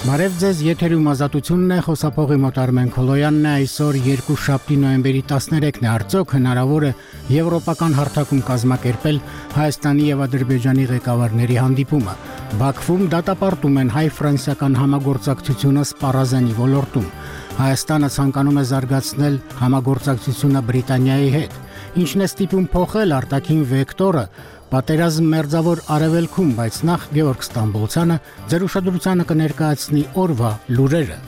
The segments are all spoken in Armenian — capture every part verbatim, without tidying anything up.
Բարև ձեզ, եթերում ազատությունն է, խոսափողի մոտ Արմեն Քոլոյանն է, այսօր երկուշաբթի նոյեմբերի տասներեքն է, արդյոք հնարավոր է եվրոպական հարթակում կազմակերպել Հայաստանի եւ Ադրբեջանի ղեկավարների հանդիպումը։ Բաքվում դատապարտում են հայ-ֆրանսիական համագործակցությունը սպառազանի ոլորտում։ Հայաստանը ցանկանում է զարգացնել համագործակցությունը Բրիտանիայի հետ։ Ինչն է ստիպում փոխել արտաքին վեկտորը Պատերազմ մերձավոր արևելքում, բայց նախ Գևորգ Ստամբոլցյանը ձեր ուշադրությանը կներկայացնի օրվա լուրերը։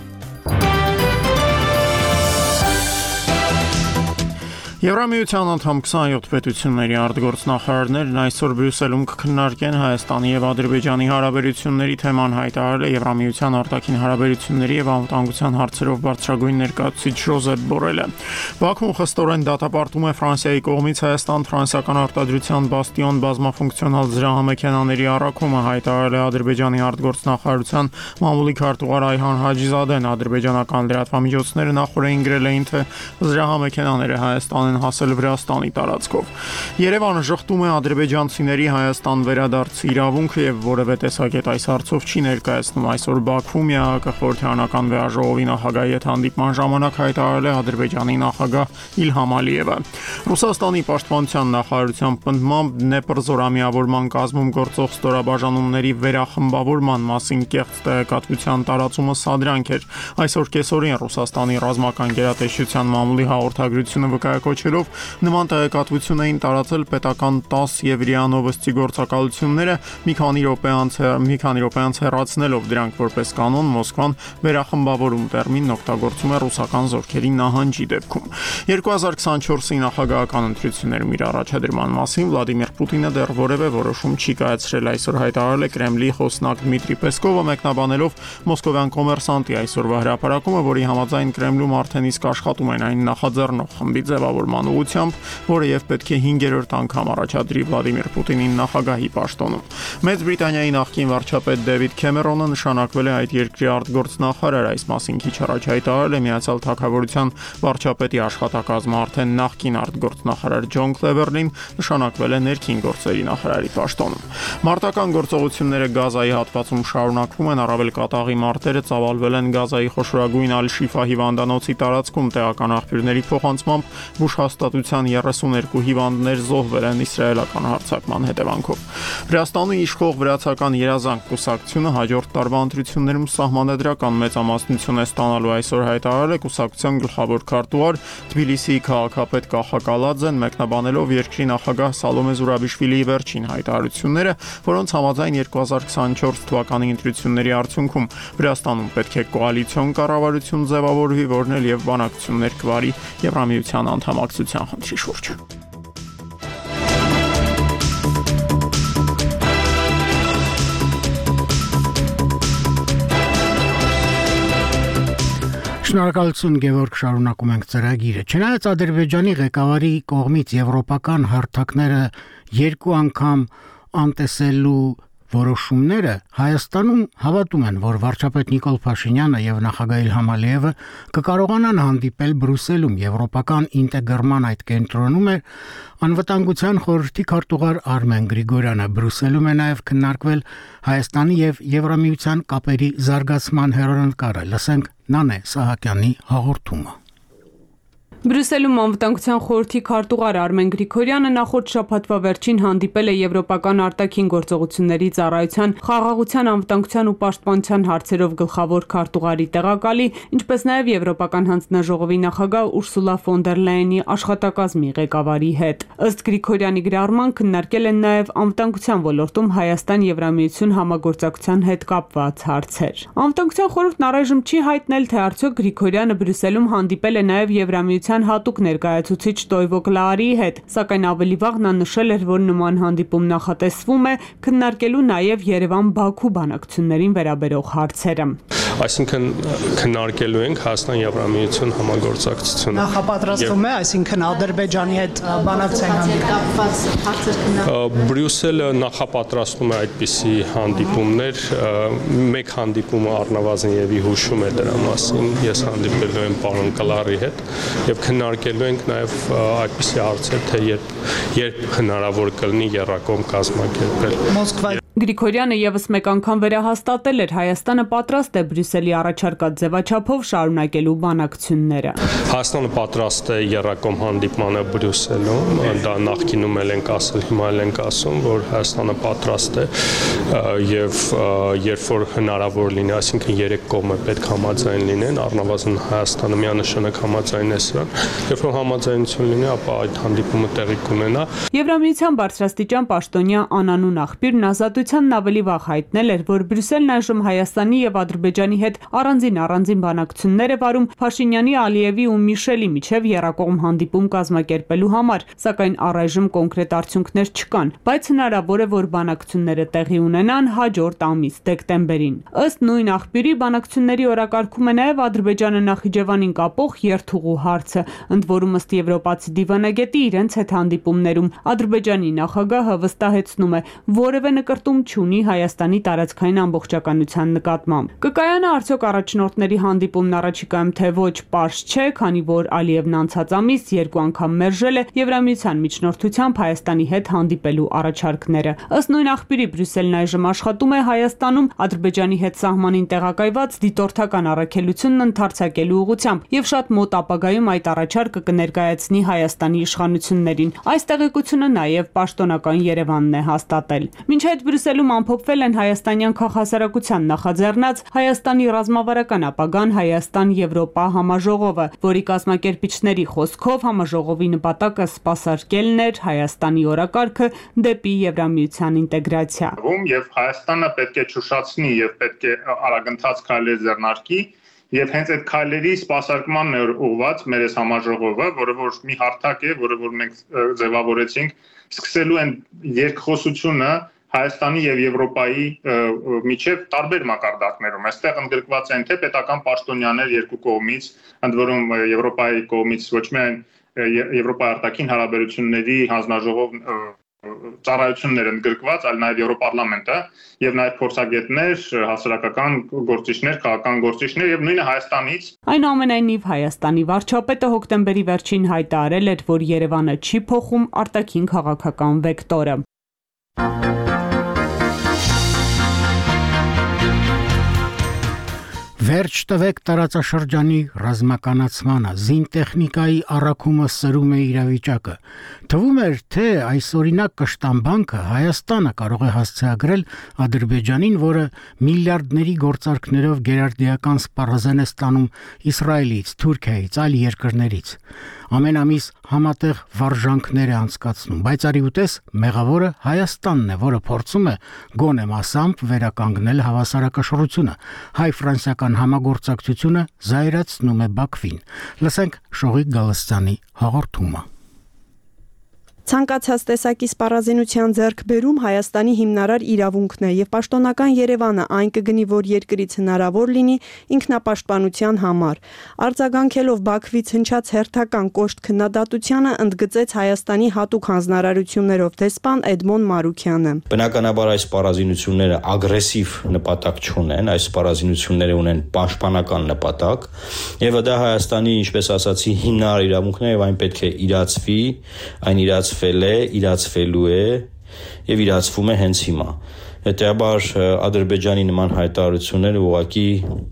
Եվրամիության անդամ քսանյոթ պետությունների արտգործնախարարներն այսօր Բրյուսելում կքննարկեն Հայաստանի եւ Ադրբեջանի հարաբերությունների թեման հայտարարել է Եվրամիության արտաքին հարաբերությունների եւ անվտանգության հարցերով բարձրագույն ներկայացուցիչ Ժոզեփ Բորելը։ Բաքուն խստորեն դատապարտում է Ֆրանսիայի կողմից Հայաստան-ֆրանսիական արտադրության բաստիոն բազմաֆունկցիոնալ զրահամեքենաների առաքումը, հայտարարել է Ադրբեջանի արտգործնախարարության մամուլի քարտուղար Այհան Հաջիզադեն։ Ադրբեջանական լրատվամիջոցները նախորդին գրել էին, թե զրահամեքենաները Հայաստան հասել Վրաստանի տարածքով։ Երևանը շղթում է ադրբեջանցիների Հայաստան վերադարձի իրավունքը եւ որևէ տեսակետ այս հարցով չի ներկայացնում։ Այսօր Բաքվում ՄԱԿ խորհրդարանական վեաժողովի նախագահի հետ հանդիպման ժամանակ հայտարարել է Ադրբեջանի նախագահ Իլհամ Ալիևը։ Ռուսաստանի պաշտպանության նախարարության պնդմամբ Դնեպր զորամիավորման կազմում գործող ստորաբաժանումների վերախմբավորման մասին կեղծ տեղեկատվության տարածումը սադրանք էր։ Այսօր կեսօրին Ռուսաստանի ռազմական գերատեսչության մամուլի հաղորդագրությունը վկայակոչելով նման տեղեկատվություն էին տարածել պետական տաս եւ ՌԻԱ Նովոստի գործակալությունները մի քանի րոպե անց մի քանի րոպե անց հեռացնելով դրանք որպես կանոն Մոսկվան վերախմբավորում տերմինն օգտագործում է ռուսական զորքերի նահանջի դեպքում։ երկու հազար քսանչորսի նախագահական ընտրություններում իր առաջադրման մասին Վլադիմիր Պուտինը դեռ որևէ որոշում չի կայացրել, այսօր հայտարարել է Կրեմլի խոսնակ Դմիտրի Պեսկովը մեկնաբանելով մոսկովյան կոմերսանտի այսօրվա հրապարակումը, որի համաձայն Կրեմլում արդեն իսկ աշխատում են այն նախաձեռնող խմբի ձևավորման ուղղությամբ, որը եւ պետք է հինգերորդ անգամ առաջադրի Վլադիմիր Պուտինին նախագահի պաշտոնում։ Մեծ Բրիտանիայի նախկին վարչապետ Դեվիդ Քեմերոնը նշանակվել է այդ երկրի արտգործնախարար, այս մասին քիչ առաջ հայտարարել է Միացյալ Թագավորության վարչապետի աշխատակազմը, արդեն նախկին արտգործնախարար Ջոն Քլևերլին նշանակվել է ներքին գործերի նախարարի պաշտոնում։ Մարտական գործողությունները Գազայի հատվածում շարունակվում են, առավել կատաղի մարտերը ծավալվել են Գազայի խոշորագույն Ալ-Շիֆա հիվանդանոցի տարածքում, տեղական աղբյուրների փոխանցմամբ Բուշ հաստատության երեսուներկու հիվանդներ զոհվել են իսրայելական հարձակման հետևանքով։ Վրաստանի իշխող վրացական երազանք կուսակցությունը հաջորդ տարվա ընտրություններում սահմանադրական մեծամասնություն է ստանալու, այսօր հայտարարել է կուսակցության գլխավոր քարտուղար Թբիլիսիի քաղաքապետ Կախա Կալաձեն, մեկնաբանելով երկրի նախագահ Սալոմե Զուրաբիշվիլիի վերջին հայտարարությունները, որոնց համաձայն երկու հազար քսանչորս թվականի ընտրությունների արդյունքում Վրաստանում պետք է կոալիցիոն կառավարություն ձևավորվի, որն էլ եւ բանակցություններ կվարի Եվրամիության անդամակցության խնդրի շուրջ։ Շնորհակալություն Գևորգ, շարունակում ենք ծրագիրը։ Չնայած Ադրբեջանի ղեկավարի կողմից եվրոպական հարթակները երկու անգամ անտեսելու որոշումները Հայաստանում հավատում են, որ վարչապետ Նիկոլ Փաշինյանը եւ նախագահ Իլհամ Ալիևը կկարողանան հանդիպել Բրյուսելում եվրոպական ինտեգրման այդ կենտրոնում է անվտանգության խորհրդի քարտուղար Արմեն Գրիգորյանը։ Բրյուսելում է նաեւ քննարկվել Հայաստանի եւ Եվրամիության կապերի զարգացման հեռանկարը։ Լսենք Նանե Սահակյանի հաղորդումը։ Բրյուսելում անվտանգության խորհրդի քարտուղար Արմեն Գրիգորյանը նախորդ շաբաթվա վերջին հանդիպել է Եվրոպական արտաքին գործողությունների ծառայության խաղաղության, անվտանգության ու պաշտպանության հարցերով գլխավոր քարտուղարի տեղակալի, ինչպես նաև Եվրոպական հանձնաժողովի նախագահ Ուրսուլա ֆոն դեր Լայենի աշխատակազմի ղեկավարի հետ։ Ըստ Գրիգորյանի գրառման քննարկել են նաև անվտանգության ոլորտում Հայաստան-Եվրամիություն համագործակցության հետ կապված հարցեր։ Անվտանգության խորհուրդն առայժմ չի հայտնել, թե արդյոք Գրիգորյանը Բրյուսելում հանդիպել է նաև Եվրամիության հատուկ ներկայացուցիչ Տոյվո Կլարիի հետ, սակայն ավելի վաղ նա նշել էր, որ նման հանդիպում նախատեսվում է քննարկելու նաև Երևան-Բաքու բանակցություններին վերաբերող հարցերը։ Այսինքն քննարկելու ենք Հայաստան-Եվրամիություն համագործակցությունը։ Նախապատրաստվում է, այսինքն Ադրբեջանի հետ բանակցային հանդիպում։ Բրյուսելը նախապատրաստում է այդպիսի հանդիպումներ, մեկ հանդիպումը առնվազն եւի հուշում է դրա մասին։ Ես հանդիպելու եմ պարոն Կլարի հետ եւ քննարկելու ենք նաեւ այդպիսի հարցեր, թե երբ երբ հնարավոր կլինի եռակողմ կազմակերպել։ Մոսկվայի Գրիգորյանը եւս մեկ անգամ վերահաստատել էր Հայաստանը պատրաստ է Բրյուսելի առաջարկած ձևաչափով շարունակելու բանակցությունները։ Հայաստանը պատրաստ է եռակողմ հանդիպմանը Բրյուսելում, դա նախկինում էլ ենք ասել, հիմա էլ ենք ասում, որ Հայաստանը պատրաստ է եւ երբ որ հնարավոր լինի, այսինքն երեք կողմը պետք համաձայն լինեն, առնվազն Հայաստանը միանշանակ համաձայն է սրան, երբ որ համաձայնություն լինի, ապա այդ հանդիպումը տեղի կունենա։ Եվրամիության բարձրաստիճան պաշտոնյա անանուն աղբյուրն ազատությանն ավելի վաղ հայտնել էր, որ Բրյուսելն այժմ Հայաստանի եւ Ադրբեջանի հետ առանձին-առանձին բանակցություններ է վարում Փաշինյանի, Ալիևի ու Միշելի միջև եռակողմ հանդիպում կազմակերպելու համար, սակայն առայժմ կոնկրետ արդյունքներ չկան, բայց հնարավոր է, որ բանակցությունները տեղի ունենան հաջորդ ամիս դեկտեմբերին։ Ըստ նույն աղբյուրի բանակցությունների օրակարգում է նաեւ Ադրբեջանը Նախիջևանին կապող երթուղու հարցը, ընդ որում ըստ եվրոպացի դիվանագետի իրենց հետ հանդիպումներում Ադրբեջանի նախագահը վստահեցնում է, որևէ նկրտում չունի Հայաստանի տարածքային ամբողջականության նկատմամբ։ Կկայանա արդյոք առաջնորդների հանդիպումն առաջիկայում թե ոչ, պարզ չէ, քանի որ Ալիևն անցած ամիս երկու անգամ մերժել է Եվրամիության միջնորդությամբ Հայաստանի հետ հանդիպելու առաջարկները։ Ըստ նույն աղբյուրի Բրյուսելն այժմ աշխատում է Հայաստանում Ադրբեջանի հետ սահմանին տեղակայված դիտորդական առաքելությունն ընդարձակելու ուղղությամբ եւ շատ մոտ ապագայում այդ առաջարկը կներկայացնի Հայաստանի իշխանություններին։ Այս տեղեկությունը նաեւ պաշտոնական Երևանն է հաստատել։ Մինչ այդ Բրյուսելում ամփոփվել են հայաստանյան քաղաքասարակության նախաձեռնած Հայաստանի ռազմավարական ապագան Հայաստան-Եվրոպա համաժողովը, որի կազմակերպիչների խոսքով համաժողովի նպատակը սպասարկելն էր Հայաստանի օրակարգը դեպի Եվրամիության ինտեգրացիա։ Եվ Հայաստանը պետք է ճուշացնի եւ պետք է արագընթաց քայլեր ձեռնարկի եւ հենց այդ քայլերի սպասարկմանն է ուղղված մեր այս համաժողովը, որը որ մի հարթակ է, որը որ մենք ձևավորեցինք, սկսելու են երկխոսությունը Հայաստանի եւ Եվրոպայի միջև տարբեր մակարդակներում։ Այստեղ ընդգրկված են թե պետական պաշտոնյաներ երկու կողմից, ընդ որում Եվրոպայի կողմից ոչ միայն Եվրոպայի արտաքին հարաբերությունների հանձնաժողով ծառայություններ ընդգրկված, այլ նաև Եվրոպարլամենտը եւ նաև փորձագետներ, հասարակական գործիչներ, քաղաքական գործիչներ եւ նույնը Հայաստանից։ Այնուամենայնիվ Հայաստանի վարչապետը հոկտեմբերի վերջին հայտարարել էր, որ Երևանը չի փոխում արտաքին քաղաքական վեկտորը։ Վերջ տվեք տարածաշրջանի ռազմականացմանը, զինտեխնիկայի առաքումը սրում է իրավիճակը։ Թվում էր, թե այսօրինակ կշտամբանքը Հայաստանը կարող է հասցեագրել Ադրբեջանին, որը միլիարդների գործարքներով գերարդիական սպառազեն է ստանում Իսրայելից, Թուրքիայից, այլ երկրներից։ Ամեն ամիս համատեղ վարժանքներ է անցկացնում, բայց արի ուտես մեղավորը Հայաստանն է, որը փորձում է գոնե մասամբ վերականգնել հավասարակշռությունը։ Հայ-ֆրանսիական համագործակցությունը զայրացնում է Բաքվին։ Լսենք Շողիկ Գալստյանի հաղորդումը։ Ցանկացած տեսակի սպառազինության ձեռքբերում Հայաստանի հիմնարար իրավունքն է եւ պաշտոնական Երևանը այն կգնի, որ երկրից հնարավոր լինի ինքնապաշտպանության համար։ Արձագանքելով Բաքվից հնչած հերթական կոշտ քննադատությանը ընդգծեց Հայաստանի հատուկ հանձնարարություններով դեսպան Էդմոն Մարուքյանը։ Բնականաբար այս սպառազինությունները ագրեսիվ նպատակ չունեն, այս սպառազինությունները ունեն պաշտպանական նպատակ եւ դա Հայաստանի, ինչպես ասացի, հիմնարար իրավունքն է եւ այն պետք է իրացվի, այն իրաց է, իրացվելու է եւ իրացվում է հենց հիմա։ Հետեւաբար Ադրբեջանի նման հայտարարությունները ուղղակի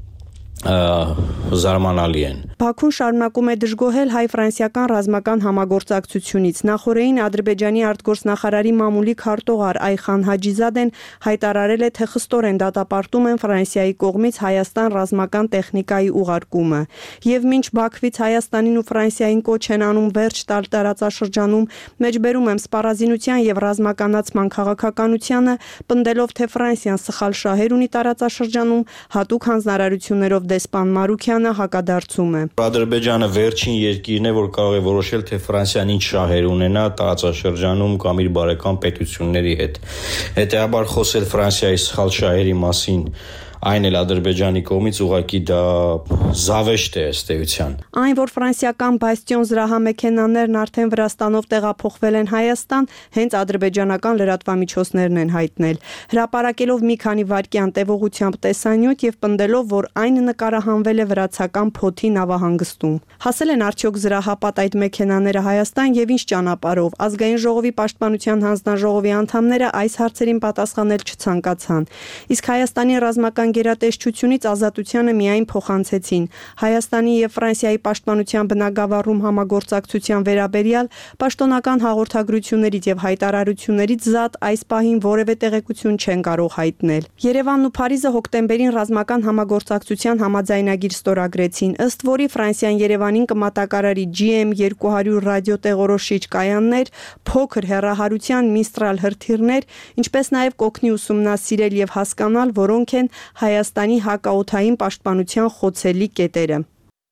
զարմանալի են։ Բաքուն շարունակում է դժգոհել հայ-ֆրանսիական ռազմական համագործակցությունից։ Նախորդին Ադրբեջանի արտգործնախարարի մամուլի քարտուղար Այխան Հաջիզադեն հայտարարել է, թե խստորեն դատապարտում են Ֆրանսիայի կողմից Հայաստան ռազմական տեխնիկայի ուղարկումը։ Եվ մինչ Բաքվից Հայաստանին ու Ֆրանսիային կոչ են անում վերջ տալ տարածաշրջանում, մեջբերում եմ սպառազինության եւ ռազմականացման քաղաքականությանը, պնդելով, թե Ֆրանսիան սխալ շահեր ունի տարածաշրջանում, հատուկ հանձնարարություններով դեսպան Մարուքյանը հակադարձում է։ Ադրբեջանը վերջին երկիրն է, որ կարող է որոշել, թե Ֆրանսիան ինչ շահեր ունենա տարածաշրջանում կամ իր բարեկամ պետությունների հետ։ Հետեւաբար խոսել Ֆրանսիայի սխալ շահերի մասին այն էլ Ադրբեջանի կողմից ուղղակի դա զավեշտ է ըստ էության։ Այն, որ ֆրանսիական Բաստիոն զրահամեքենաներն արդեն Վրաստանով տեղափոխվել են Հայաստան, հենց ադրբեջանական լրատվամիջոցներն են հայտնել։ Հրապարակելով մի քանի վայրկյան տևողությամբ տեսանյութ եւ պնդելով, որ այն նկարահանվել է վրացական Փոթի նավահանգստում։ Հասել են արդյոք զրահապատ այդ մեքենաները Հայաստան եւ ինչ ճանապարհով։ Ազգային ժողովի պաշտպանության հանձնաժողովի անդամները այս հարցերին պատասխանել չցանկացան։ Իսկ Հայաստանի ռազմական գերատեսչությունից ազատությանը միայն փոխանցեցին Հայաստանի եւ Ֆրանսիայի պաշտպանության բնագավառում համագործակցության վերաբերյալ պաշտոնական հաղորդագրություններից եւ հայտարարություններից զատ այս պահին որևէ տեղեկություն չեն կարող հայտնել։ Երևանն ու Փարիզը հոկտեմբերին ռազմական համագործակցության համաձայնագիր ստորագրեցին, ըստ որի Ֆրանսիան Երևանին կմատակարարի G M two hundred ռադիոտեղորոշիչ կայաններ, փոքր հեռահարության Mistral հրթիռներ, ինչպես նաև կօգնի ուսումնասիրել եւ հասկանալ, որոնք են Հայաստանի հակաօդային պաշտպանության խոցելի կետերը։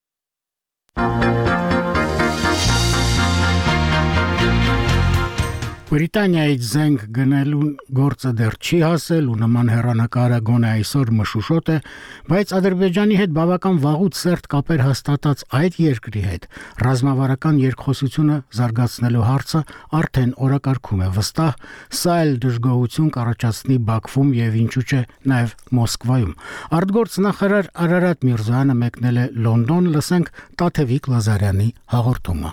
Բրիտանիայից զենք գնելու գործը դեռ չի հասել ու նման հեռանկարը գոնե այսօր մշուշոտ է, բայց Ադրբեջանի հետ բավական վաղուց սերտ կապեր հաստատած այդ երկրի հետ ռազմավարական երկխոսությունը զարգացնելու հարցը արդեն օրակարգում է վստահ, սա էլ դժգոհություն կառաջացնի Բաքվում եւ ինչու՞ չէ նաեւ Մոսկվայում։ Արտգործնախարար Արարատ Միրզոյանը մեկնել է Լոնդոն, լսենք Տաթևիկ Լազարյանի հաղորդումը։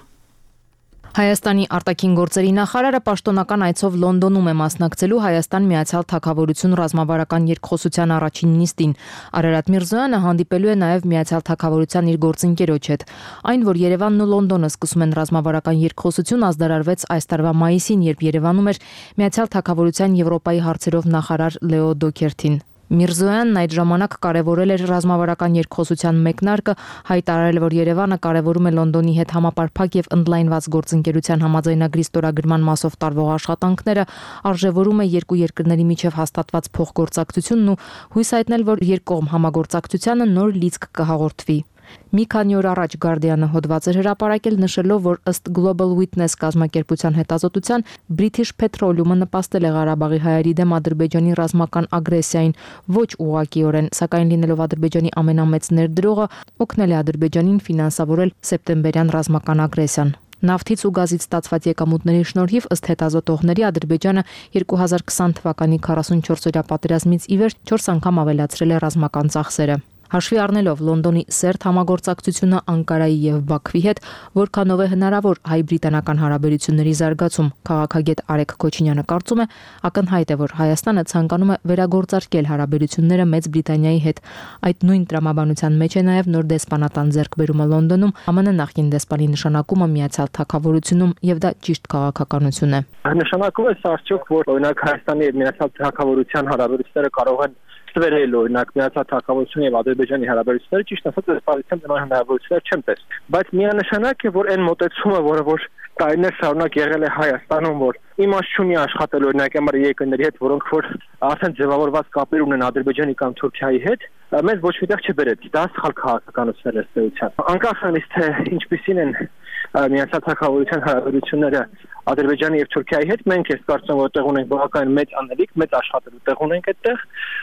Հայաստանի արտաքին գործերի նախարարը պաշտոնական այցով Լոնդոնում է մասնակցելու Հայաստան Միացյալ Թագավորություն ռազմավարական երկխոսության առաջին նիստին։ Արարատ Միրզոյանը հանդիպելու է նաև Միացյալ Թագավորության իր գործընկերոջ հետ։ Այն, որ Երևանն ու Լոնդոնը սկսում են ռազմավարական երկխոսություն, ազդարարվեց այս տարվա մայիսին, երբ Երևանում էր Միացյալ Թագավորության Եվրոպայի հարցերով նախարար Լեո Դոքերթին։ Միրզոյանն այդ ժամանակ կարևորել էր ռազմավարական երկխոսության մեկնարկը, հայտարարել, որ Երևանը կարևորում է Լոնդոնի հետ համապարփակ եւ ընդլայնված գործընկերության համաձայնագրի ստորագրման մասով տարվող աշխատանքները, արժևորում է երկու երկրների միջև հաստատված փոխգործակցությունն ու հույս հայտնել, որ երկկողմ համագործակցությանը նոր լիցք կհաղորդվի։ Մի քանի օր առաջ Guardian-ը հոդված էր հրապարակել, նշելով, որ ըստ Global Witness կազմակերպության հետազոտության British Petroleum-ը նպաստել է Ղարաբաղի հայերի դեմ Ադրբեջանի ռազմական ագրեսիային, ոչ ուղղակիորեն, սակայն լինելով Ադրբեջանի ամենամեծ ներդրողը, օգնել է Ադրբեջանին ֆինանսավորել սեպտեմբերյան ռազմական ագրեսիան։ Նավթից ու գազից ստացված եկամուտների շնորհիվ ըստ հետազոտողների Ադրբեջանը երկու հազար քսան թվականի քառասունչորսօրյա պատերազմից ի վեր չորս անգամ ավելացրել է ռազմական ծախսերը։ Հաշվի առնելով Լոնդոնի սերտ համագործակցությունը Անկարայի եւ Բաքվի հետ, որքանով է հնարավոր հայ-բրիտանական հարաբերությունների զարգացում, քաղաքագետ Արեգ Քոչինյանը կարծում է, ակնհայտ է, որ Հայաստանը ցանկանում է վերագործարկել հարաբերությունները Մեծ Բրիտանիայի հետ։ Այդ նույն տրամաբանության մեջ է նաեւ նոր դեսպանատան ձեռքբերումը Լոնդոնում, ԱՄՆ նախկին դեսպանի նշանակումը Միացյալ Թագավորությունում, եւ դա ճիշտ քաղաքականություն է։ Նշանակում է արդյոք, որ օրինակ Հայաստանի եւ Միացյալ Թագավորության հարաբերությունները կարող են ստվերել օրինակ Միացյալ Թագավորության եւ Ադրբեջանի հարաբերությունները, ճիշտ ասած, դեսպանության նման հնարավորություններ չեմ տեսել։ Բայց միանշանակ է, որ այն մոտեցումը, որը որ տարիներ շարունակ եղել է Հայաստանում, որ իմաստ չունի աշխատել օրինակ ամառ երկրների հետ, որոնք որ արդեն ձևավորված կապեր ունեն Ադրբեջանի կամ Թուրքիայի հետ, մեզ ոչ միտեղ չբերեց։ Դա սխալ քաղաքականություն է ըստեյության։ Անկախ նրանից, թե ինչպիսին են Միացյալ Թագավորության հարաբերությունները Ադրբեջանի եւ Թուրքիայի հետ, մենք ես կարծում եմ, որ տեղ ունենք բավական մեծ անելիք, մեծ աշխատելու տեղ ունենք այդտեղ,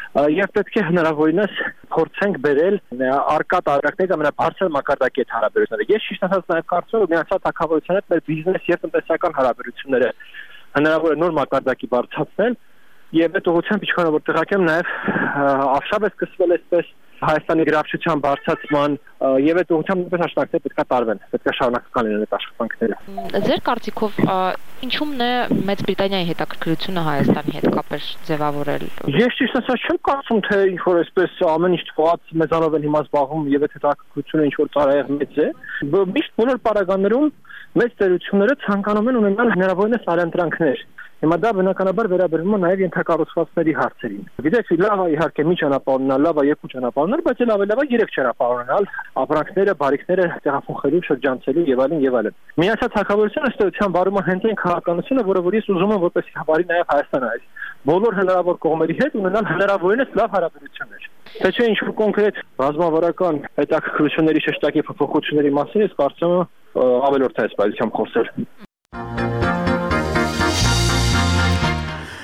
եւ պետք է հնարավորինս փորձենք բերել արկա տարածքների ամենաբարձր մակարդակի հետ հարաբերությունները։ Ես ճիշտ ասած նաեւ կարծում եմ, որ Միացյալ Թագավորության հետ մեր բիզնես եւ տնտեսական հարաբերությունները հնարավոր է նոր մակարդակի բարձրացնել, եւ այդ ուղղությամբ ինչքան որ տեղակայեմ նաեւ Արշավը սկսվել էսպես Հայաստանի գրավչության բարձրացման եւ այդ ուղղությամբ նույնպես աշխատանքները պետք է տարվեն, պետք է շարունակական լինեն այդ աշխատանքները։ Ձեր կարծիքով ինչու՞մն է Մեծ Բրիտանիայի հետաքրքրությունը Հայաստանի հետ կապեր ձևավորել։ Ես ճիշտ ասած չեմ կարծում, թե ինչ որ այսպես ամեն ինչ թվաց մեզանով են հիմա զբաղվում եւ այդ հետաքրքրությունը ինչ որ ծառայեղ մեծ է։ Միշտ բոլոր պարագաներում մեծ տերությունները ցանկանում են ունենալ հնարավորինս արենտրանքներ։ Հիմա դա բնականաբար վերաբերվում է նաև ենթակառուցվածքների հարցերին։ Գիտեք, լավ է իհարկե մի ճանապարհ ունենալ, լավ է երկու ճանապարհ ունենալ, բայց էլ ավելի լավ է երեք ճանապարհ ունենալ, ապրանքները, բարիկները տեղափոխելու, շրջանցելու եւ այլն եւ այլն։ Միացյալ Թագավորությունը ըստեյության բարում է հենց այն քաղաքականությունը, որը որ ես ուզում եմ որպես հավարի նաև Հայաստանը այս բոլոր հնարավոր կողմերի հետ ունենալ հնարավորինս լավ հարաբերություններ։ Թե չէ ինչ-որ կոնկրետ ռազմավարական հետաքրքրությունների շեշտակի փոփոխությունների մասին ես կարծում եմ ավելորդ է այս պայմանությամբ խոսել։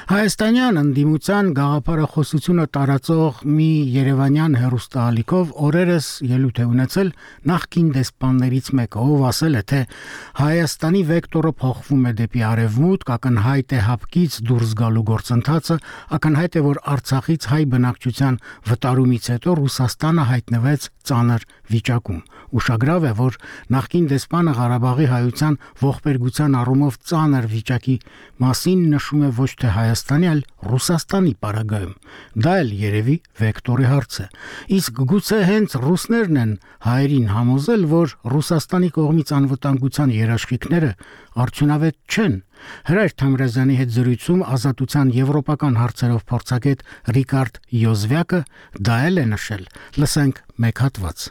Հայաստանյան ընդդիմության գաղափարախոսությունը տարածող մի երևանյան հեռուստաալիքով օրերս ելույթ է ունեցել նախկին դեսպաններից մեկը, ով ասել է, թե Հայաստանի վեկտորը փոխվում է դեպի արևմուտք, ակնհայտ է հապկից դուրս գալու գործընթացը, ակնհայտ է, որ Արցախից հայ բնակչության վտարումից հետո Ռուսաստանը հայտնվեց ծանր վիճակում։ Ուշագրավ է, որ նախկին դեսպանը Ղարաբաղի հայության ողբերգության առումով ծանր վիճակի մասին նշում է ոչ թե Հայաստանի, այլ Ռուսաստանի պարագայում։ Դա էլ երևի վեկտորի հարց է։ Իսկ գուցե հենց ռուսներն են հայերին համոզել, որ Ռուսաստանի կողմից անվտանգության երաշխիքները արդյունավետ չեն։ Հրայր Թամրազյանի հետ զրույցում Ազատության եվրոպական հարցերով փորձագետ Ռիկարդ Յոզվյակը դա էլ է նշել։ Լսենք մեկ հատված։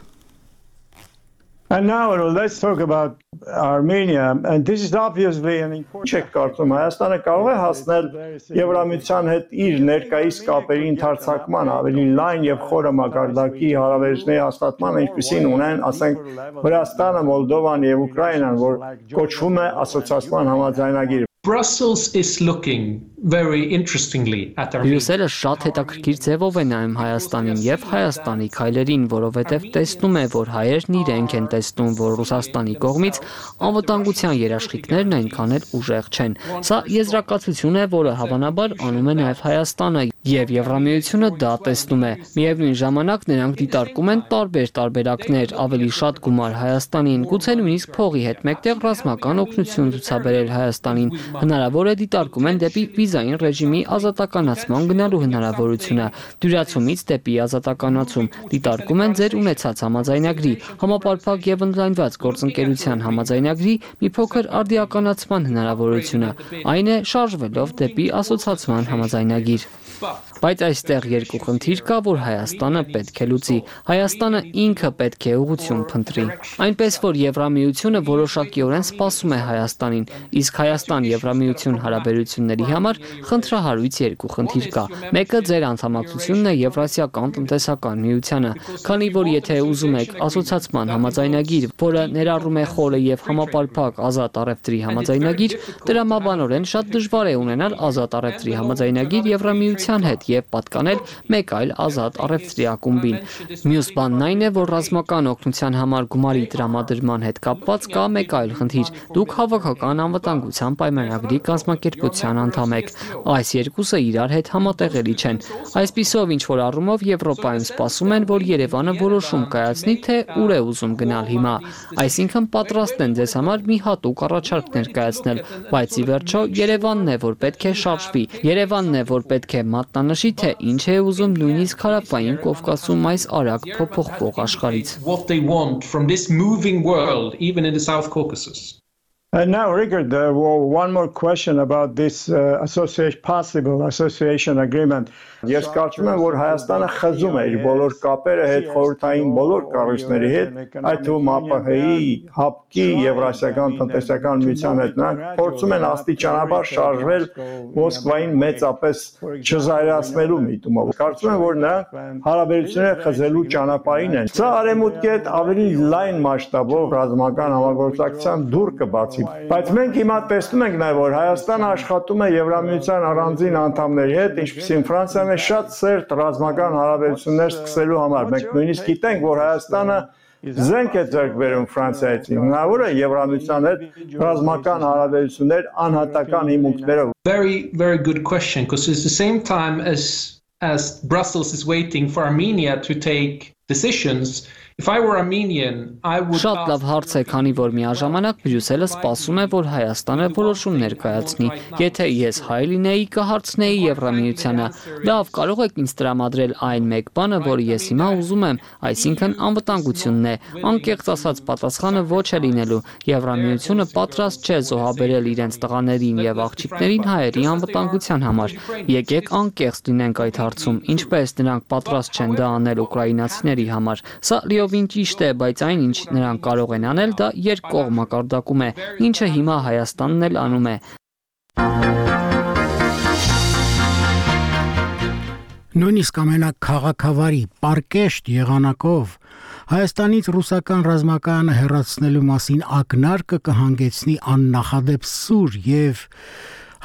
And now let's talk about Armenia, and this is obviously an important check կարծում Հայաստանը կարող է հասնել Եվրամիության հետ իր ներկայիս կապերի ընդարձակման ավելի լայն եւ խորը մակարդակի հարաբերությունների հաստատման, ինչպիսին ունեն, ասենք, Վրաստանը, Մոլդովան եւ Ուկրաինան, որ կոչվում է ասոցիացիան համաձայնագիր։ Brussels is looking very interestingly at Armenia. Բրյուսելը շատ հետաքրքիր ձևով է նայում Հայաստանին եւ Հայաստանի քայլերին, որովհետեւ տեսնում է, որ հայերն իրենք են տեսնում, որ Ռուսաստանի կողմից անվտանգության երաշխիքներն այնքան էլ ուժեղ չեն։ Սա եզրակացություն է, որը հավանաբար անում է նաեւ Հայաստանը եւ Եվրամիությունը դա տեսնում է։ Միևնույն ժամանակ նրանք դիտարկում են տարբեր տարբերակներ, ավելի շատ գումար Հայաստանին, գուցե նույնիսկ փողի հետ մեկտեղ ռազմական օգնություն ցուցաբերել Հայաստանին։ Հնարավոր է դիտարկում են դեպի վիզային ռեժիմի ազատականացման գնալու հնարավորությունը, դյուրացումից դեպի ազատականացում, դիտարկում են ձեր ունեցած համաձայնագրի, համապարփակ եւ ընդլայնված գործընկերության համաձայնագրի մի փոքր արդիականացման հնարավորությունը, այն է շարժվելով դեպի ասոցիացիան համաձայնագիր։ Բայց այստեղ երկու խնդիր կա, որ Հայաստանը պետք է լուծի։ Հայաստանը ինքը պետք է ուղղություն փնտրի։ Այնպես որ Եվրամիությունը որոշակիորեն սպասում է Հայաստանին, իսկ Հայաստան-Եվրամիություն հարաբերությունների համար խնդրահարույց երկու խնդիր կա։ Մեկը ձեր անդամակցությունն է Եվրասիական տնտեսական միությանը, քանի որ եթե ուզում եք ասոցիացիան համաձայնագիր, որը ներառում է խորը եւ համապարփակ ազատ առևտրի համաձայնագիր, տրամաբանորեն շատ դժվար է ունենալ ազատ առևտրի համաձայնագիր Եվրամիության հետ եւ պատկանել մեկ այլ ազատ առևտրի ակումբին։ Մյուս բանն այն է, որ ռազմական օգնության համար գումարի տրամադրման հետ կապված կա մեկ այլ խնդիր։ Դուք հավաքական անվտանգության պայմանագրի կազմակերպության անդամ եք։ Այս երկուսը իրար հետ համատեղելի չեն։ Այսպիսով ինչ որ առումով Եվրոպայում սպասում են, որ Երևանը որոշում կայացնի, թե ուր է ուզում գնալ հիմա։ Այսինքն պատրաստ են ձեզ համար մի հատուկ առաջարկ ներկայացնել, բայց ի վերջո Երևանն է, որ պետք է շարժվի։ Երևանն է, որ պետք է մատնանշի, թե ինչ է ուզում նույնիսկ Հարավային Կովկասում այս արագ փոփոխվող աշխարհից։ What they want from this moving world, even in the South Caucasus. And now, Richard, uh, one more question about this uh, association, possible association agreement. Ես կարծում եմ, որ Հայաստանը խզում է իր բոլոր կապերը հետ խորհրդային բոլոր կառույցների հետ, այդ թվում ԱՊՀ-ի, ՀԱՊԿ-ի, Եվրասիական տնտեսական միության հետ, նրանք փորձում են աստիճանաբար շարժվել Մոսկվային մեծապես չզայրացնելու միտումով։ Կարծում եմ, որ նրանք հարաբերությունները խզելու ճանապարհին են։ Սա արևմուտքի հետ ավելի լայն մասշտաբով ռազմական համագործակցության դուռ կբացի։ Բայց մենք հիմա տեսնում ենք նաև, որ Հայաստանը աշխատում է Եվրամիության առանձին անդամների հետ, ինչպիսին Ֆրանսիան է շատ սերտ ռազմական հարաբերություններ սկսելու համար։ Մենք նույնիսկ գիտենք, որ Հայաստանը զենք է ձեռք բերում Ֆրանսիայից։ Հնարավոր է Եվրամիության հետ ռազմական հարաբերություններ անհատական հիմունքներով։ Very, very good question, because it's the same time as as Brussels is waiting for Armenia to take decisions. If I were Armenian, I would Շատ լավ հարց է, քանի որ միաժամանակ Բրյուսելը սպասում է, որ Հայաստանը որոշում ներկայացնի։ Եթե ես հայ լինեի, կհարցնեի Եվրամիությանը. լավ, կարող եք ինձ տրամադրել այն մեկ բանը, որը ես հիմա ուզում եմ, այսինքն անվտանգությունն է։ Անկեղծ ասած, պատասխանը ոչ է լինելու։ Եվրամիությունը պատրաստ չէ զոհաբերել իրենց տղաներին եւ աղջիկներին հայերի անվտանգության համար։ Եկեք անկեղծ լինենք այդ հարցում, ինչպես նրանք պատրաստ չեն դա անել ուկրաինացիների համար։ Սա Ին ճիշտ է, բայց այն ինչ նրանք կարող են անել, դա երկկողմ մակարդակում է, ինչը հիմա Հայաստանն էլ անում է։ Նույնիսկ ամենաքաղաքավարի պարկեշտ եղանակով Հայաստանից ռուսական ռազմակայանը հեռացնելու մասին ակնարկը կհանգեցնի աննախադեպ սուր եւ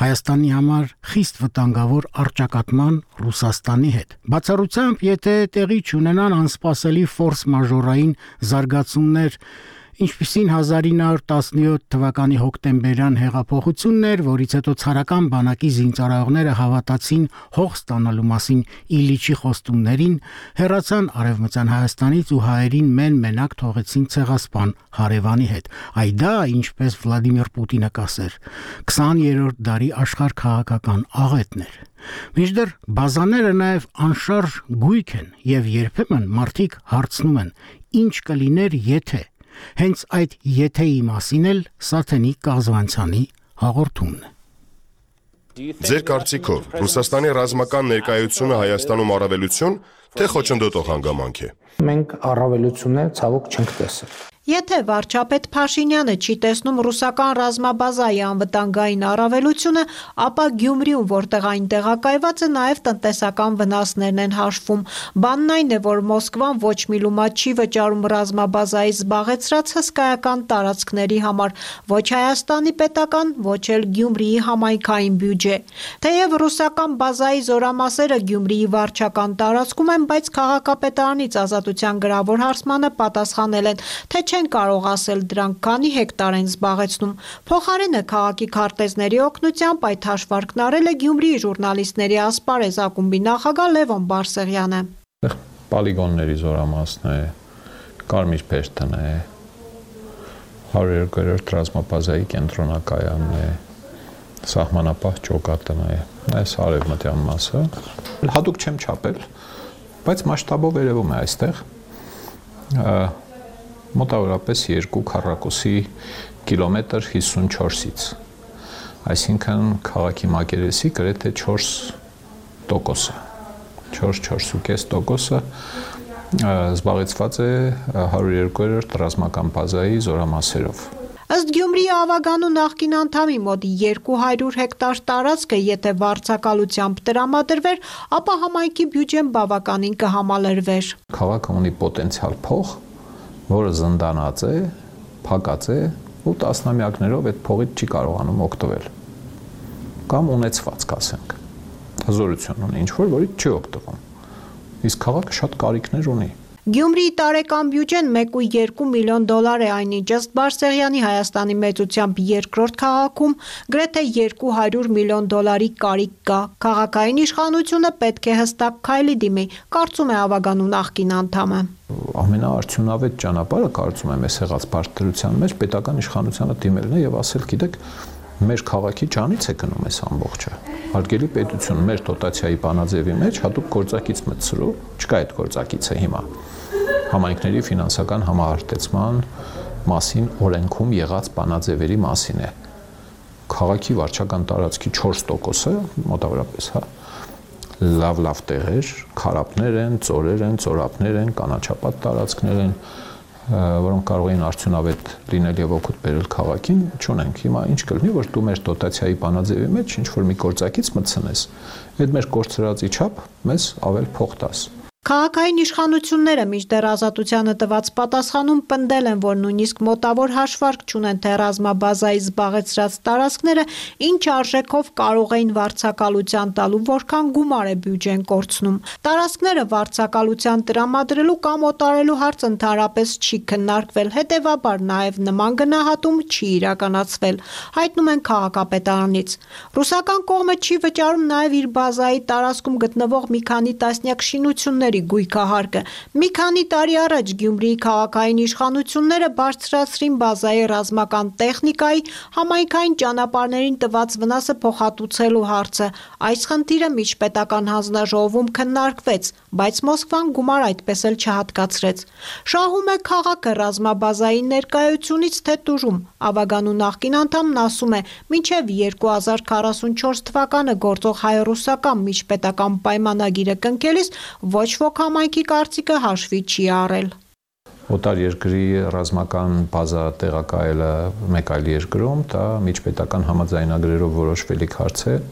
Հայաստանի համար խիստ վտանգավոր առճակատման Ռուսաստանի հետ։ Բացառությամբ, եթե տեղի չունենան անսպասելի ֆորս մաժորային զարգացումներ, ինչպիսին հազար ինը հարյուր տասնյոթ թվականի հոկտեմբերյան հեղափոխությունն էր, որից հետո ցարական բանակի զինծառայողները հավատացին հող ստանալու մասին Իլիչի խոստումներին, հեռացան Արևմտյան Հայաստանից ու հայերին մեն-մենակ թողեցին ցեղասպան հարևանի հետ։ Այ դա, ինչպես Վլադիմիր Պուտինը կասեր, քսաներորդ դարի աշխարհքաղաքական աղետն էր։ Մինչդեռ բազաները նաև անշարժ գույք են, եւ երբեմն մարդիկ հարցնում են. ինչ կլիներ, եթե Հենց այդ եթեի մասին էլ Սաթենի Կազվանցյանի հաղորդումն է։ Ձեր կարծիքով Ռուսաստանի ռազմական ներկայությունը Հայաստանում առավելություն, թե խոչընդոտող հանգամանք է։ Մենք առավելություններ ցավոք չենք տեսել։ Եթե վարչապետ Փաշինյանը չի տեսնում ռուսական ռազմաբազայի անվտանգային առավելությունը, ապա Գյումրիում, որտեղ այն տեղակայված է, նաև տնտեսական վնասներն են հաշվում։ Բանն այն է, որ Մոսկվան ոչ մի լումա չի վճարում ռազմաբազայի զբաղեցրած հսկայական տարածքների համար, ոչ Հայաստանի պետական, ոչ էլ Գյումրիի համայնքային բյուջե։ Թեև ռուսական բազայի զորամասերը Գյումրիի վարչական տարածքում են, բայց քաղաքապետարանից Ազատության գրավոր հարցմանը պատասխանել են, թե չեն կարող ասել դրանք քանի հեկտար են զբաղեցնում։ Փոխարենը քաղաքի քարտեզների օգնությամբ այդ հաշվարկն արել է Գյումրիի ժուրնալիստների ասպարեզ ակումբի նախագահ Լևոն Բարսեղյանը։ Պոլիգոնների զորամասն է, Կարմիր Փեշտն է, հարյուր երկրորդ ռազմաբազայի կենտրոնակայանն է, սահմանապահ ճոկատն է, այս արևմտյան մասը։ Հատուկ չեմ չափել, բայց մասշտաբով երևում է այստեղ մոտավորապես երկու քառակուսի կիլոմետր հիսունչորսից, այսինքն քաղաքի մակերեսի գրեթե չորս տոկոսը, չորս-չորս ու կես տոկոսը զբաղեցված է հարյուր երկրորդ ռազմական բազայի զորամասերով։ Ըստ Գյումրիի ավագանու նախկին անդամի մոտ երկու հարյուր հեկտար տարածքը, եթե վարձակալությամբ տրամադրվեր, ապա համայնքի բյուջեն բավականին կհամալրվեր։ Քաղաքը ունի պոտենցիալ փող, որը զնդանած է, փակած է ու տասնամյակներով այդ փողից չի կարողանում օգտվել։ Կամ ունեցված, կասենք, հզորություն ունի, ինչ-որ որից չի օգտվում։ Իսկ քաղաքը շատ կարիքներ ունի։ Գյումրիի տարեկան բյուջեն մեկ ու երկու միլիոն դոլար է, այնինչ ըստ Բարսեղյանի Հայաստանի մեծությամբ երկրորդ քաղաքում գրեթե երկու հարյուր միլիոն դոլարի կարիք կա։ Քաղաքային իշխանությունը պետք է հստակ քայլի դիմի, կարծում է ավագանու նախկին անդամը։ Ամենաարդյունավետ ճանապարհը, կարծում եմ, այս եղած բարդության մեջ պետական իշխանությանը դիմելն է եւ ասել, գիտեք, մեր քաղաքի ջանից է գնում այս ամբողջը։ Հարգելի պետություն, մեր դոտացիայի բանաձևի մեջ հատուկ գործակից մտցրու, չկա այդ գործակիցը հիմա։ Համայնքների ֆինանսական համահարտեցման մասին օրենքում եղած բանաձևերի մասին է։ Քաղաքի վարչական տարածքի չորս տոկոսը մոտավորապես, հա, լավ-լավ տեղեր, քարապներ են, ծորեր են, ծորապներ են, կանաչապատ տարածքներ են, որոնք կարող էին արդյունավետ լինել եւ օգուտ բերել քաղաքին, չունենք։ Հիմա ինչ կլինի, որ դու մեր դոտացիայի բանաձևի մեջ ինչ որ մի գործակից մտցնես, այդ մեր կորցրածի չափ մեզ ավել փող տաս։ Քաղաքային իշխանությունները մինչդեռ Ազատությանը տված պատասխանում պնդել են, որ նույնիսկ մոտավոր հաշվարկ չունեն, թե ռազմաբազայի զբաղեցրած տարածքները ինչ արժեքով կարող էին վարձակալության տալու, որքան գումար է բյուջեն կորցնում։ Տարածքները վարձակալության տրամադրելու կամ օտարելու հարց ընդհանրապես չի քննարկվել, հետևաբար նաև նման գնահատում չի իրականացվել, հայտնում են քաղաքապետարանից։ Ռուսական կողմը չի վճարում նաև իր բազայի տարածքում գտնվող մի քանի տասնյակ շինություններ գույքահարկը։ Մի քանի տարի առաջ Գյումրիի քաղաքային իշխանությունները բարձրացրին բազայի ռազմական տեխնիկայի, համայնքային ճանապարհներին տված վնասը փոխհատուցելու հարցը։ Այս խնդիրը միջպետական հանձնաժողովում քննարկվեց, բայց Մոսկվան գումար այդպես էլ չհատկացրեց։ Շահում է քաղաքը ռազմաբազայի ներկայությունից թե տուժում։ Ավագանու նախկին անդամն ասում է, մինչև երկու հազար քառասունչորս թվականը գործող հայ-ռուսական միջպետական պայմանագիրը կնքելիս ոչ ոք համայնքի կարծիքը հաշվի չի առել։ Օտար երկրի ռազմական բազա տեղակայելը մեկ այլ երկրում, դա միջպետական համաձայնագրերով որոշվելիք հարց է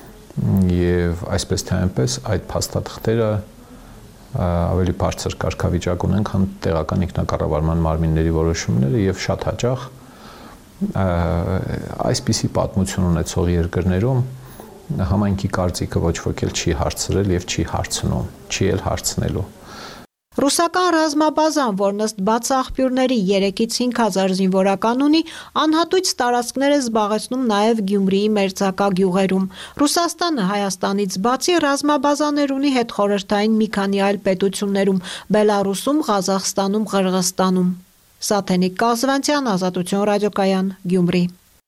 եւ այսպես թե այնպես այդ փաստաթղթերը ավելի բարձր կարգավիճակ ունեն, քան տեղական ինքնակառավարման մարմինների որոշումները եւ շատ հաճախ այսպիսի պատմություն ունեցող երկրներում համայնքի կարծիքը ոչ ոք էլ չի հարցրել եւ չի հարցնում, չի էլ հարցնելու։ Ռուսական ռազմաբազան, որն ըստ բաց աղբյուրների երեքից հինգ հազար զինվորական ունի, անհատույց տարածքներ է զբաղեցնում նաև Գյումրիի մերձակա գյուղերում։ Ռուսաստանը Հայաստանից բացի ռազմաբազաներ ունի հետխորհրդային մի քանի այլ պետություններում՝ Բելարուսում, Ղազախստանում, Ղրղստանում։ Սաթենիկ Կազվանցյան, Ազատություն ռադիոկայան, Գյումրի։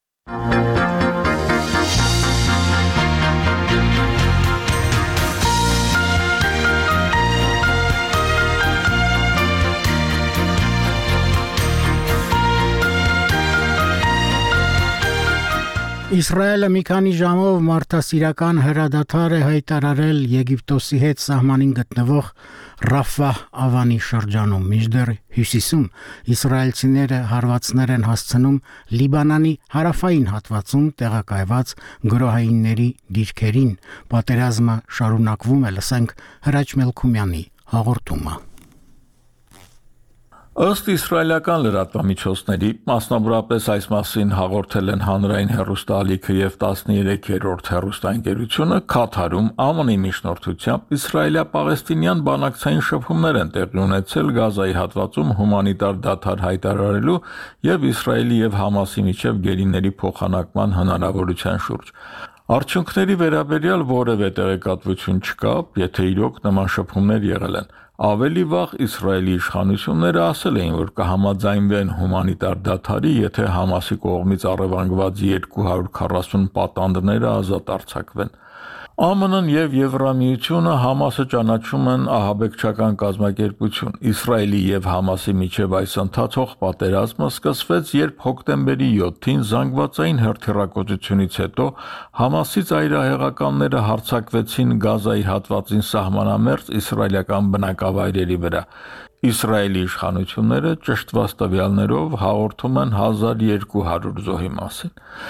Իսրայելը մի քանի ժամով մարդասիրական հրադադար է հայտարարել Եգիպտոսի հետ սահմանին գտնվող Ռաֆահ ավանի շրջանում, մինչդեռ հյուսիսում իսրայելցիները հարվածներ են հասցնում Լիբանանի հարավային հատվածում տեղակայված գրոհայինների դիրքերին։ Պատերազմը շարունակվում է, լսենք Հրաչ Մելքումյանի հաղորդումը։ Ըստ իսրայելական լրատվամիջոցների, մասնավորապես այս մասին հաղորդել են հանրային հեռուստաալիքը եւ տասներեքերորդ հեռուստաընկերությունը, Քաթարում Α M N-ի միջնորդությամբ իսրայելա-պաղեստինյան բանակցային շփումներ են տեղի ունեցել Գազայի հատվածում հումանիտար դադար հայտարարելու եւ Իսրայելի եւ Համասի միջև գերիների փոխանակման հնարավորության շուրջ։ Արդյունքների վերաբերյալ որևէ տեղեկատվություն չկա, եթե իրոք նման շփումներ եղել են։ Ավելի վաղ Իսրայելի իշխանությունները ասել էին, որ կհամաձայնվեն հումանիտար դադարի, եթե Համասի կողմից առևանգված երկու հարյուր քառասուն պատանդները ազատ արձակվեն։ A M N-ն եւ Եվրամիությունը Համասը ճանաչում են ահաբեկչական կազմակերպություն։ Իսրայելի եւ Համասի միջև այս ընթացող պատերազմը սկսվեց, երբ հոկտեմբերի յոթին զանգվածային հրթիռակոծությունից հետո Համասի ծայրահեղականները հարձակվեցին Գազայի հատվածին սահմանամերձ իսրայելական բնակավայրերի վրա։ Իսրայելի իշխանությունները ճշտված տվյալներով հաղորդում են հազար երկու հարյուր զոհի մասին։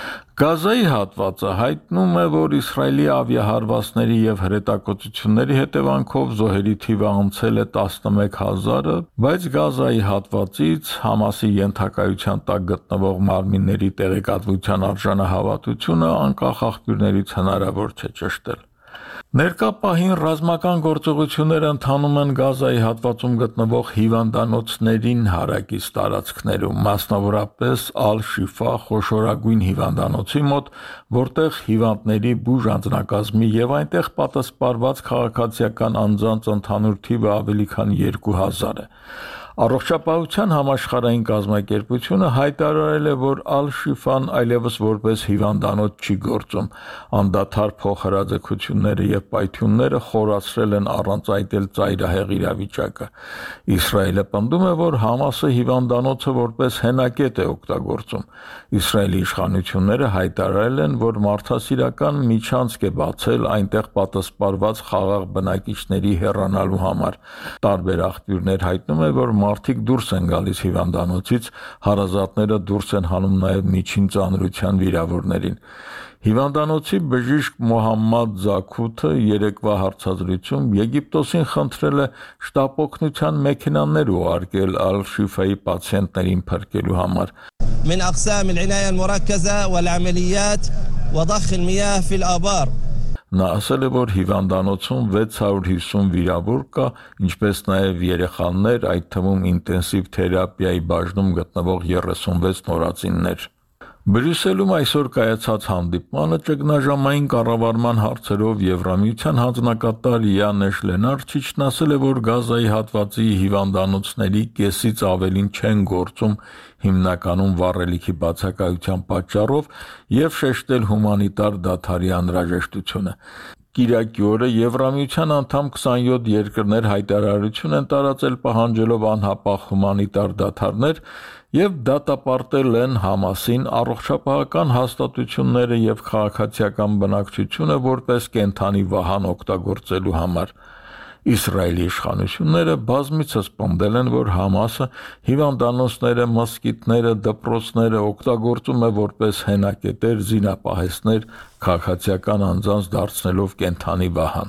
Գազայի հատվածը հայտնում է, որ Իսրայելի ավիահարվածների եւ հրետակոծությունների հետևանքով զոհերի թիվը անցել է տասնմեկ հազարը, բայց Գազայի հատվածից Համասի ենթակայության տակ գտնվող մարմինների տեղեկատվության արժանահավատությունը անկախ աղբյուրներից հնարավոր չէ ճշտել։ Ներկա պահին ռազմական գործողությունները ընթանում են Գազայի հատվածում գտնվող հիվանդանոցներին հարակից տարածքներում, մասնավորապես Ալ-Շիֆա խոշորագույն հիվանդանոցի մոտ, որտեղ հիվանդների բուժ անձնակազմի եւ այնտեղ պատասպարված քաղաքացիական անձանց ընդհանուր թիվը ավելի քան երկու հազար է։ Առողջապահության համաշխարհային կազմակերպությունը հայտարարել է, որ Ալ-Շիֆան այլևս որպես հիվանդանոց չի գործում։ Անդադար փոխհրաձգությունները եւ պայթյունները խորացրել են առանց այդ էլ ծայրահեղ իրավիճակը։ Իսրայելը պնդում է, որ Համասը հիվանդանոցը որպես հենակետ է օգտագործում։ Իսրայելի իշխանությունները հայտարարել են, որ մարդասիրական միջանցք է բացել այնտեղ պատասպարված խաղաղ բնակիչների հեռանալու համար։ Տարբեր աղբյուրներ հայտնում են, որ մարդիկ դուրս են գալիս հիվանդանոցից, հարազատները դուրս են հանում նաև միջին ծանրության վիրավորներին։ Հիվանդանոցի բժիշկ Մոհամմադ Զաքութը երեկվա հարցազրույցում Եգիպտոսին խնդրել է շտապօգնության մեքենաներ ուղարկել Ալ-Շիֆայի պացիենտներին փրկելու համար։ من أقسام العناية المركزة والعمليات وضخ المياه في الآبار Նա ասել է, որ հիվանդանոցում վեց հարյուր հիսուն վիրավոր կա, ինչպես նաև երեխաներ, այդ թվում ինտենսիվ թերապիայի բաժնում գտնվող երեսունվեց նորածիններ։ Բրյուսելում այսօր կայացած հանդիպմանը ճգնաժամային կառավարման հարցերով Եվրամիության հանձնակատար Յանեշ Լենարչիչն ասել է, որ Գազայի հատվածի հիվանդանոցների կեսից ավելին չեն գործում հիմնականում վառելիքի բացակայության պատճառով եւ շեշտել հումանիտար դադարի անհրաժեշտությունը։ Կիրակի օրը Եվրամիության անդամ քսանյոթ երկրներ հայտարարություն են տարածել պահանջելով անհապաղ հումանիտար դադարներ եւ դատապարտել են Համասին առողջապահական հաստատությունները եւ քաղաքացիական բնակչությունը որպես կենթանի վահան օգտագործելու համար։ Իսրայելի իշխանությունները բազմիցս պնդել են, որ Համասը հիվանդանոցները, մսկիթները, դպրոցները օգտագործում է որպես հենակետեր, զինապահեսներ, քաղաքացիական անձանց դարձնելով կենթանի վահան։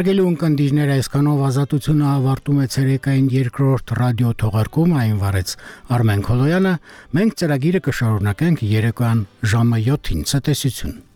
Հարգելի ունկնդիրներ, այսքանով ազատությունը ավարտում է ցերեկային երկրորդ ռադիո թողարկումը, այն վարեց Արմեն Քոլոյանը։ Մենք ծրագիրը կշարունակենք երեկոյան ժամը յոթին։ Ցտեսություն։